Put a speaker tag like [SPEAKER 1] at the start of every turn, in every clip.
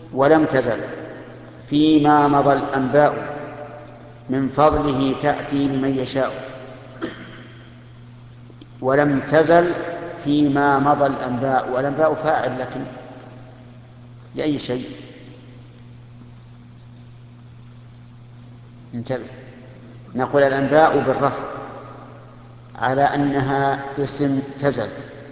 [SPEAKER 1] ولم تزل فيما مضى الأنباء من فضله تأتي لمن يشاء. ولم تزل فيما مضى الأنباء، والأنباء فاعل لكن لأي شيء؟ انتبه، نقول الأنباء بالرفع على أنها اسم تزل،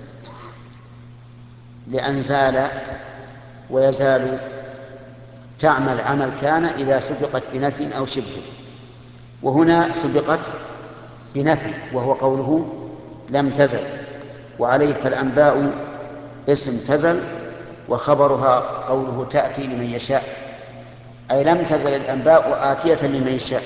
[SPEAKER 1] لأن زال ويزال تعمل عمل كان إذا سبقت بنفي أو شبه، وهنا سبقت بنفي وهو قوله لم تزل، وعليه فالأنباء اسم تزل وخبرها قوله تأتي لمن يشاء، أي لم تزل الأنباء آتية لمن يشاء.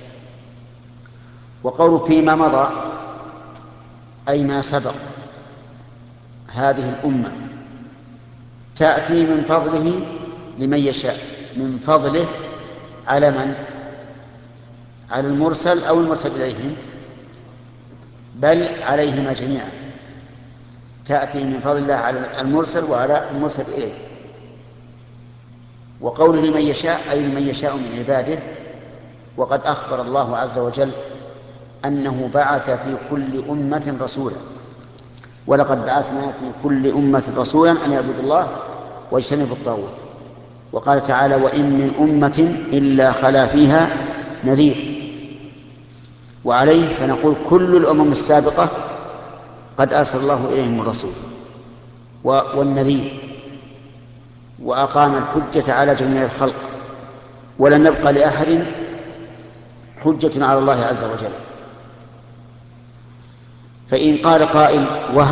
[SPEAKER 1] وقوله فيما مضى أي ما سبق، هذه الأمة تأتي من فضله لمن يشاء. من فضله على من؟ على المرسل أو المرسل إليهم؟ بل عليهما جميعا، تأتي من فضل الله على المرسل وعلى المرسل إليه. وقوله لمن يشاء أي لمن يشاء من عباده، وقد أخبر الله عز وجل أنه بعث في كل أمة رسولا، ولقد بعثنا في كل أمة رسولا أن يعبدوا الله واجتنبوا الطاغوت. وقال تعالى وإن من أمة إلا خلا فيها نذير. وعليه فنقول كل الأمم السابقة قد أرسل الله إليهم الرسول والنذير، وأقام الحجة على جميع الخلق، ولن يبقى لأحد حجة على الله عز وجل. فإن قال قائل